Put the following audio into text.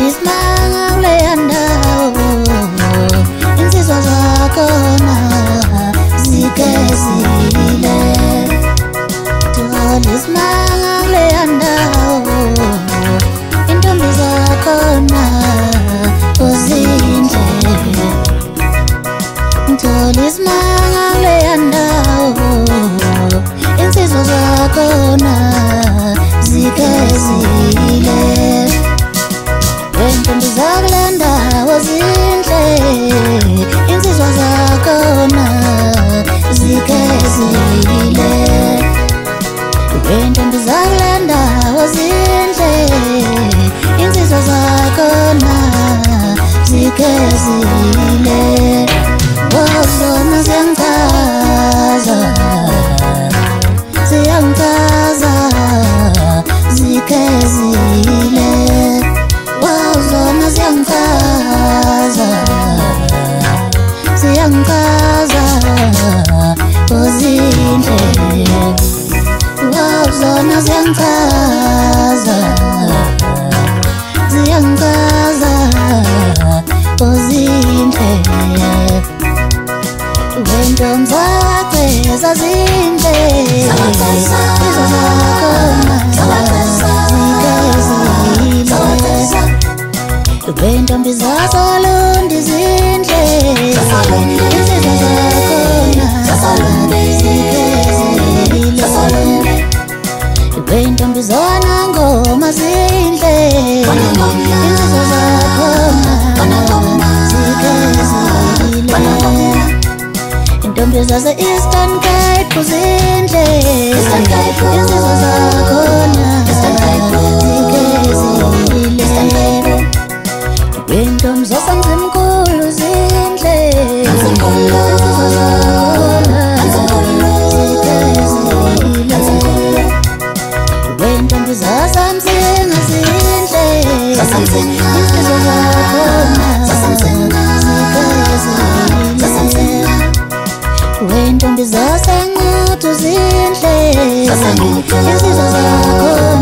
isimanga kuleya ndawo, insizwa zakhona zigezile. Thola isimanga kuleya ndawo, intombi zakhona uzinhle. Thola isimanga kuleya ndawo, insizwa zakhona zigezile. Intombi zakule ndawo zinhle, insizwa zakhona zigezile. Intombi zakule ndawo zinhle, insizwa zakhona zigezile. Zona ziyangikaza, ziyangikaza, zigezile. Zona ziyangikaza, ziyangikaza, uzinhle. Zona ziyangikaza, ziyangikaza, uzinhle. Intombi zakhe zazinhle, insizwa zakhona zigezile. Intombi zaSolundi zinhle, insizwa zakhona zigezile. Intombi zaNangoma zinhle, insizwa zakhona zigezile. Intombi zase-Eastern Cape zinhle, insizwa zakhona zigezile. Intombi zaseMzimkhulu zinhle, insizwa zakhona zigezile. Intombi zaseMsinga zinhle, insizwa zakhona zigezile. Intombi zaseNquthu zinhle, insizwa zakhona